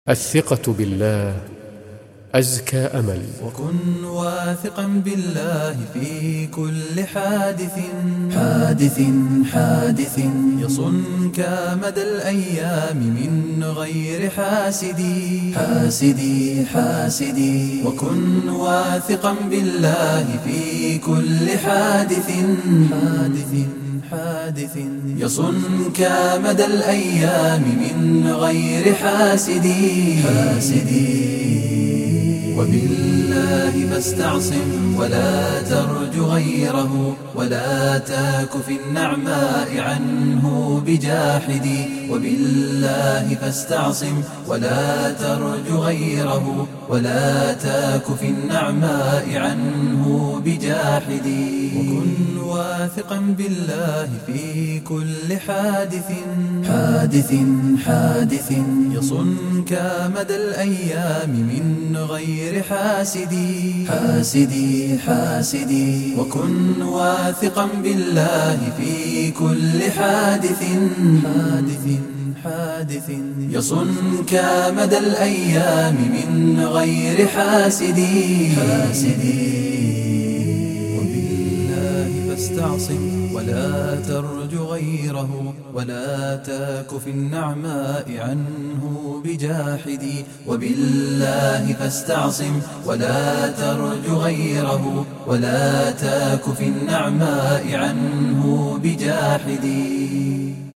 الثقة بالله أزكى أمل. وكن واثقا بالله في كل حادث يصنك مدى الأيام من غير حاسدي وكن واثقا بالله في كل حادث يصنك مدى الأيام من غير حاسدي وبالله فاستعصم ولا ترج غيره ولا تاك في النعماء عنه بجاحدي وبالله فاستعصم ولا ترج غيره ولا تاك في النعماء عنه بجاحدي وكن واثقا بالله في كل حادث يصنك مدى الأيام من غير حاسدي وكن واثقا بالله في كل حادث يصنك مدى الأيام من غير حاسدي فاستعصم ولا ترج غيره ولا تاك في النعماء عنه بجاحدي وبالله فاستعصم ولا ترج غيره ولا تاك في النعماء عنه بجاحدي.